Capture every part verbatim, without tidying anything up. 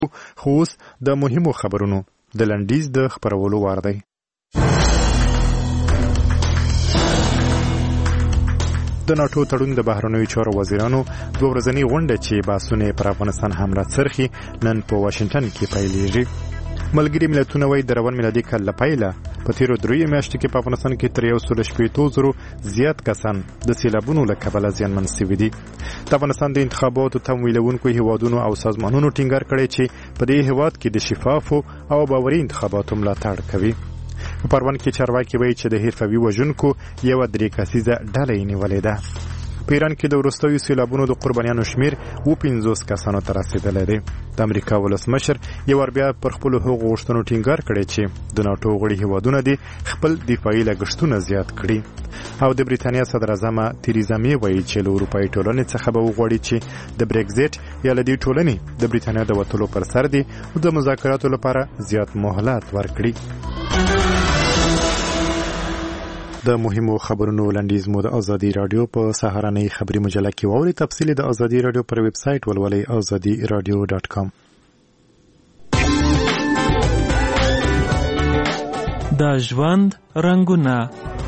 خو اوس د مهمو خبرونو د لنډیز د خپرولو وار دی. د ناټو تړون د بهرنیو چارو وزیرانو دوه ورځنۍ غونډه چې بحثونه پر افغانستان هم راڅرخي نن په واشنگټن کې پیلېږي. ملګري ملتونه وايي د روان میلادي کال له پیله په تیرو دریو میاشتو کې په افغانستان کې تر یو سل شپېتو زرو زیات کسان د سیلابونو له کبله زیانمن شوي دي. د افغانستان د انتخاباتو تمویلونکو هیوادونو او سازمانونو ټینګار کړی چې په دې هیواد کې د شفافو او باوري انتخاباتو ملاتړ کوي. په پروان کې چارواکي وایي چې د حرفوي وژونکو یوه درې کسیزه ډله یې نیولې ده. په ایران کې د وروستیو سیلابونو د قربانیانو شمیر اووه پنځوس کسانو ته رسېدلی دی. د امریکا ولسمشر یو وار بیا پر خپلو هغو غوښتنو ټینګار کړی چې د ناټو غړي هیوادونه دي خپل دفاعي لګښتونه زیات کړي. او د بریتانیا صدراعظمه تریزا مې وایي چې له اروپایي ټولنې څخه به وغواړي چې د برېکزیټ یا له دې ټولنې د بریتانیا د وتلو پر سر دي او د مذاکراتو لپاره زیات مهلت ورکړي. د مهمو خبرونو لنډیز مو د ازادي رادیو په سهارنۍ خبري مجله کې واوري. تفصیل د ازادي رادیو پر ویب سټ ولولئ ازادي رادیو ډاټ کام. د ژوند رنگونه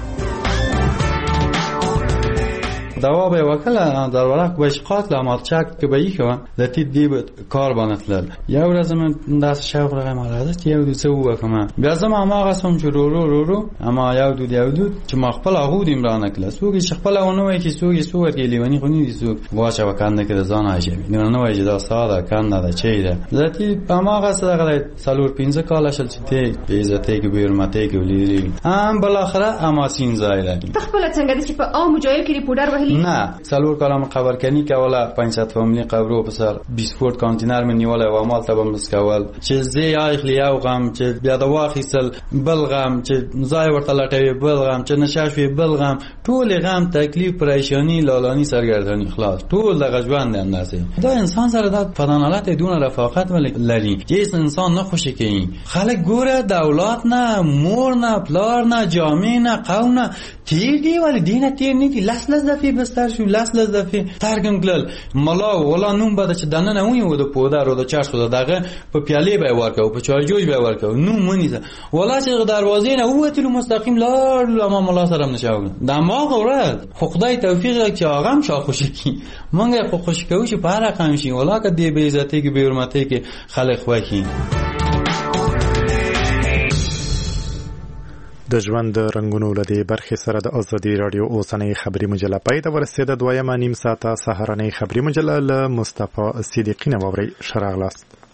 دوا به وکړه در ورق بشقات لامارچک که به یکه لتی دی کار بانتلل یو ورځ من داس شوق راغی مالادت یو دو څه وکم بیا زما ما قسم چې رو رو رو رو اما یو دو یو دو چې ما خپل هغه دیم رانه کله سوګي چې خپل ونه وای چې سوګي سوګ کې لیونی خو نه دي سوګ واچا وکانه کې ځان عجیب نه نه وای چې دا ساده کنده دا چي ده لتی ما قسم غلط سالور پنځه کال شل چې ته به عزت کې بیرمته کې ولې ام بل اخره اما سین زایله خپل څنګه چې په عام جایو کې پودر وهلی نه سالور کلام خبر کنی کوله پنځه فامیلی قبرو پسر بیست فوت کانتینر من نیواله و مال تبم مسکول چې زی اخلی او غم چې بیا د واخیسل بلغم چې زای ورته لټوي بلغم چې نشاشوي بلغم ټول غم تکلیف پریشانی لالانی سرګردانی خلاص ټول د غجوان اندازه دا انسان سره د فدانالات دون رفاقت ولري چې انسان نه خوشی کوي خلک ګوره دولت نه مور نه پلار نه جامع نه قوم نه تیر دی ولی دینه تیر نه دی لاس لاس دفي بستر شو لاس لاس دفي ترګم کړل ملا ولا نوم بده چې دنه نه وي و د پودر او د چاش خو دغه په پیالې به ورکو په چایجوج به ورکو نو مونږه ولا چې دروازې نه وته مستقیم لار امام الله سره نشاو دماغ اورد خو خدای توفیق چې اغم شا خوشی کی مونږه خو خوش کوو چې په هر رقم شي ولا که دی به عزت کې به حرمت کې خلق وکي. د ژوند رنگونو لدی برخې سره د ازادي رادیو اوسنۍ خبري مجله پای ته ورسېده. دویمه نیم ساعته سهارنۍ خبري مجله له مصطفی صدیقی نه واورئ. ښه راغلاست.